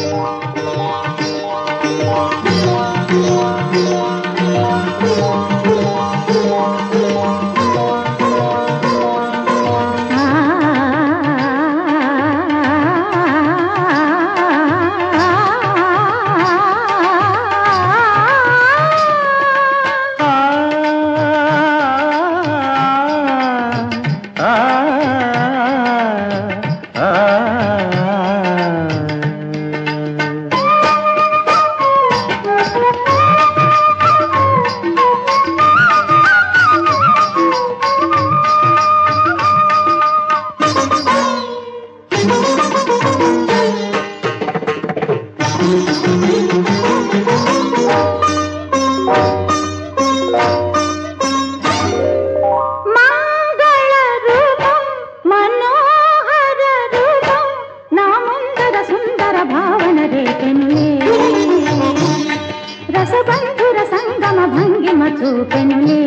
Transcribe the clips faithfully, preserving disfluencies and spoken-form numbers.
రసబంధుర సంగమ భంగిమ చూపెనులే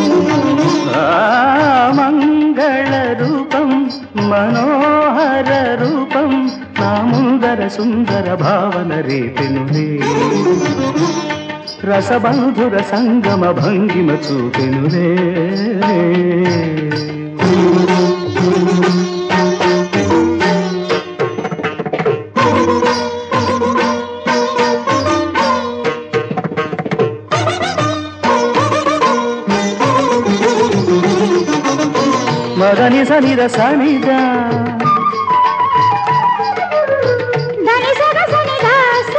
మంగళ రూపం మనోహర రూపం నా ముందర సుందర భావన రేపెనులే రసబంధుర సంగమ భంగిమ చూపెనులే మదని సనిద సనిద దని సద సనిదాస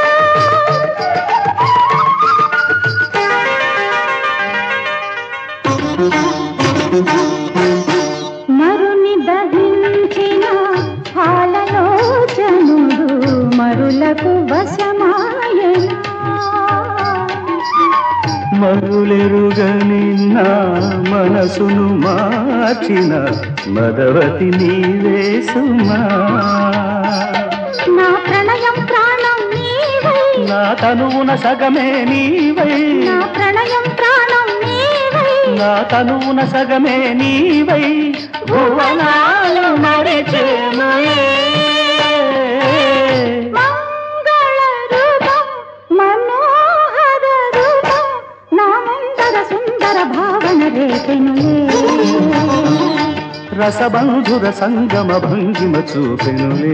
మరుని దహించిన పాలలోచనుడు మరులకు వశమాయనా మరులెరుగని నా మనసును మార్చిన మదవతి నీవే సుమా నా ప్రణయం ప్రాణం నీవై నా తనువున సగమే నీవై నా ప్రణయం ప్రాణం నీవై నా తనువున సగమే నీవై భువనాలు మరిచేమయే మంగళ రూపం మనోహర రూపం నా ముందర సుందర భావన రేపెనులే రసబంధుర సంగమ భంగిమ చూపెనులే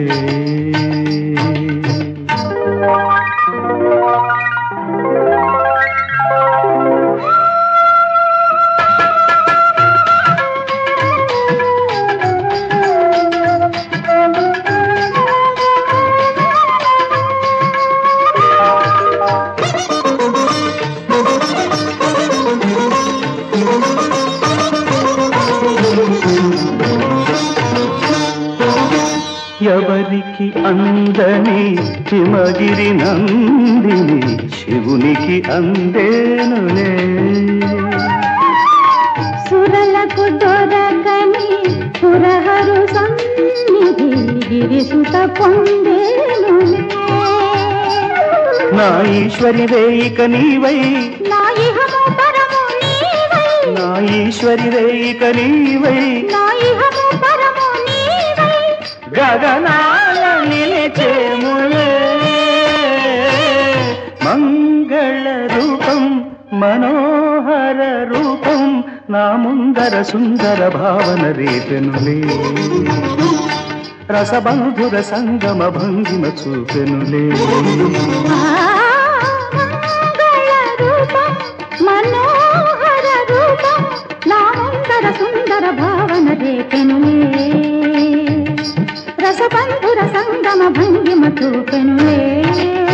ఎవరికి అందని హిమగిరి నందిని శివునికి అందేనులే సురలకు దొరకని పురహరు సన్నిధి గిరిసుత పొందేనులే నా ఈశ్వరి వేయిక నీవై నా ఇహము పరము నీవై నా ఈశ్వరి వేయిక నీవై నా ఇహము పరము నీవై గగనాల నిలిచేములే మంగళ రూపం మనోహర రూపం నా ముందర సుందర భావన రేపెనులే రసబంధుర సంగమ భంగిమ చూపెనులే మంగళ రూపం మనోహర రూపం నా ముందర సుందర భావన రేపెనులే రసబంధుర సంగమ భంగిమ చూపెనులే